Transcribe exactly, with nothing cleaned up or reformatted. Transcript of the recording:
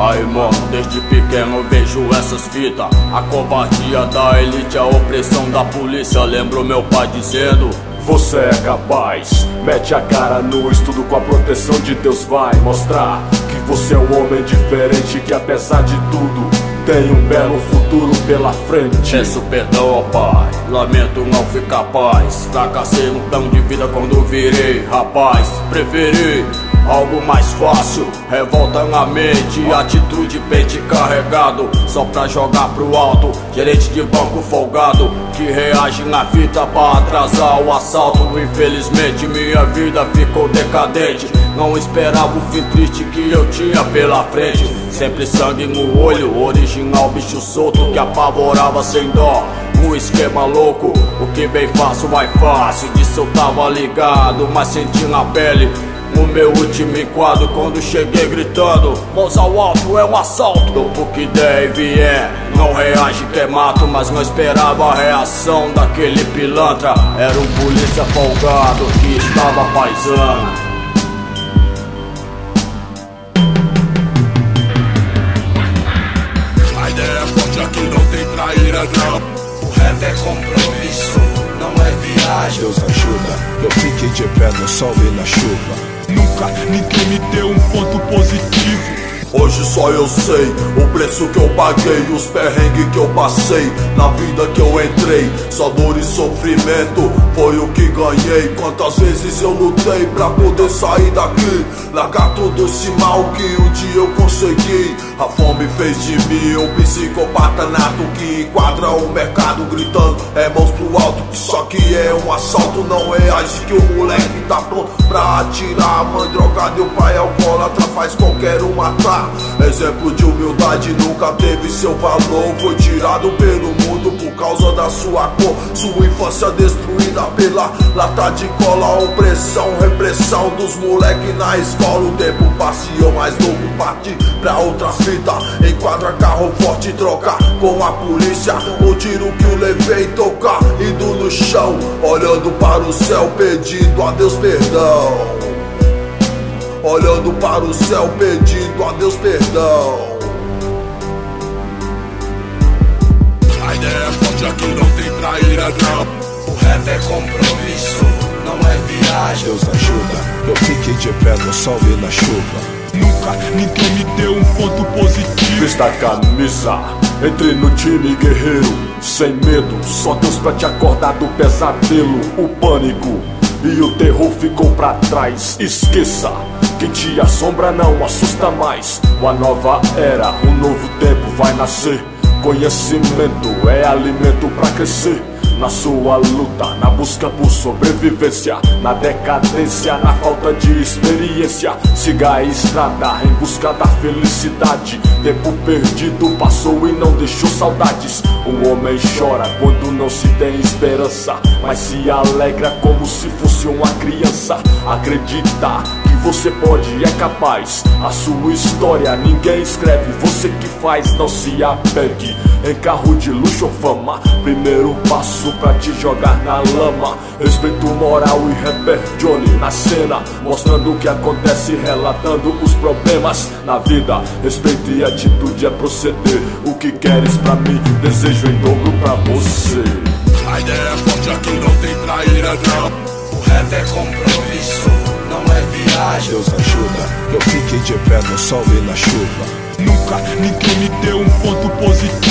Aí mano, desde pequeno eu vejo essas fitas. A covardia da elite, a opressão da polícia. Lembro meu pai dizendo: você é capaz, mete a cara no estudo, com a proteção de Deus vai mostrar que você é um homem diferente, que apesar de tudo tem um belo futuro pela frente. Peço perdão ao pai, lamento não fui capaz. Fracassei no plano de vida quando virei rapaz. Preferi algo mais fácil, revolta na mente, atitude pente carregado, só pra jogar pro alto. Gerente de banco folgado, que reage na fita pra atrasar o assalto. Infelizmente minha vida ficou decadente, não esperava o fim triste que eu tinha pela frente. Sempre sangue no olho, original bicho solto que apavorava sem dó. Um esquema louco, o que bem fácil vai fácil. Disso eu tava ligado, mas senti na pele o meu último enquadro quando cheguei gritando: mãos ao alto, é um assalto. O que der e vier, não reage que é mato. Mas não esperava a reação daquele pilantra. Era um polícia folgado que estava paisando. A ideia é forte, aqui não tem traíra não. O rap é compromisso, não é viagem. Deus ajuda, eu fiquei de pé no sol e na chuva. Nunca ninguém me deu um ponto positivo. Hoje só eu sei o preço que eu paguei, os perrengues que eu passei, na vida que eu entrei. Só dor e sofrimento foi o que ganhei. Quantas vezes eu lutei pra poder sair daqui, largar todo esse mal que um dia eu consegui. A fome fez de mim um psicopata nato, que enquadra o mercado gritando é mãos pro alto. Só que é um assalto, não reage que o moleque tá pronto pra atirar. A mãe drogada e o pai alcoólatra faz qualquer um matar. Exemplo de humildade nunca teve seu valor. Foi tirado pelo mundo por causa da sua cor. Sua infância destruída pela lata de cola. Opressão, repressão dos moleque na escola. O tempo passeou mais louco, parti pra outras fitas. Enquadra carro forte, trocar com a polícia. O tiro que eu levei, tocar, indo no chão, olhando para o céu, pedindo a Deus perdão. Olhando para o céu, pedindo a Deus perdão. A ideia é forte, aqui não tem traíra não. O rap é compromisso, não é viagem. Deus ajuda, eu fiquei de pé no sol e na chuva. Nunca ninguém me deu um ponto positivo. Vista a camisa, entre no time guerreiro, sem medo, só Deus pra te acordar do pesadelo. O pânico e o terror ficou pra trás. Esqueça, quem te assombra não assusta mais. Uma nova era, um novo tempo vai nascer. Conhecimento é alimento pra crescer. Na sua luta, na busca por sobrevivência, na decadência, na falta de experiência, siga a estrada em busca da felicidade. Tempo perdido passou e não deixou saudades. Um homem chora quando não se tem esperança, mas se alegra como se fosse uma criança. Acredita que você pode e é capaz. A sua história ninguém escreve, você que faz. Não se apegue em carro de luxo ou fama. Primeiro passo pra te jogar na lama. Respeito moral e rapper Johnny na cena, mostrando o que acontece, relatando os problemas na vida. Respeito e atitude é proceder. O que queres pra mim, desejo em dobro pra você. A ideia é forte, aqui não tem traíra não. O rap é compromisso, não é viagem. Deus ajuda, eu fiquei de pé no sol e na chuva. Nunca ninguém me deu um ponto positivo.